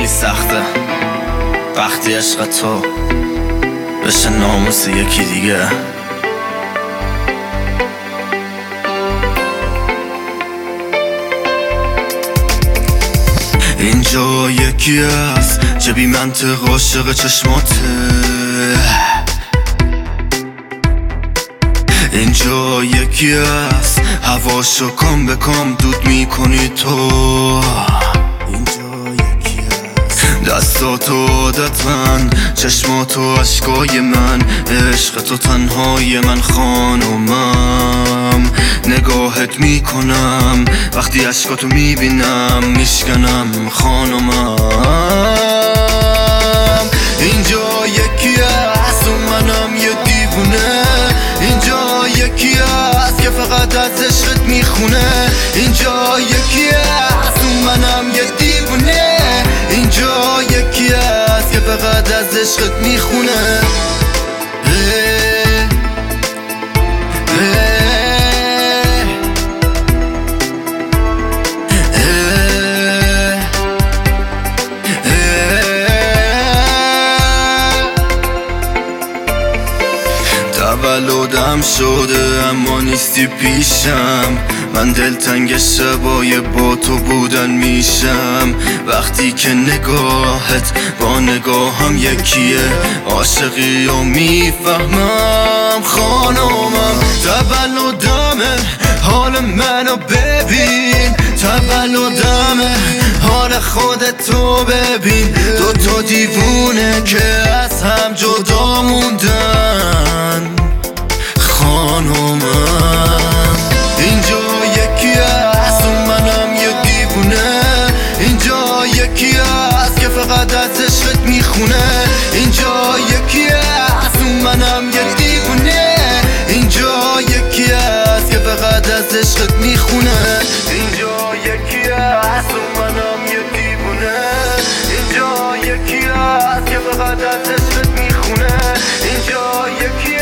خیلی سخته وقتی عشق تو بشه ناموس یکی دیگه. اینجا یکی هست که بی منطق عاشق چشماته، اینجا یکی هست هواشو کام به کام دود میکنی تو، اینجا یکی هست دستاتو عادت من، چشماتو عشقای من، عشق تو تنهای من خانومم. نگاهت میکنم وقتی عشقاتو میبینم میشکنم خانومم. اینجا یکی هست و منم یه دیوونه، اینجا یکی هست که فقط از عشقت میخونه، اینجا یکی هست و منم یه دیوونه، اینجا یکی هست که فقط از عشقت میخونه. تولدم شده اما نیستی پیشم، من دلتنگ شبای با تو بودن میشم. وقتی که نگاهت با نگاهم یکیه، عاشقی و میفهمم خانومم. تولدمه حال منو ببین، تولدمه حال خودتو ببین، دوتا دیوونه که از هم جدا موندن خانومم. اینجا یکی هست و منم یه دیوونه، اینجا یکی هست که فقط از عشقت میخونه، اینجا یکی هست و منم یه دیوونه، اینجا یکی هست که فقط از عشقت میخونه، اینجا یکی هست و منم یه دیوونه، اینجا یکی هست که فقط از عشقت میخونه، اینجا یکی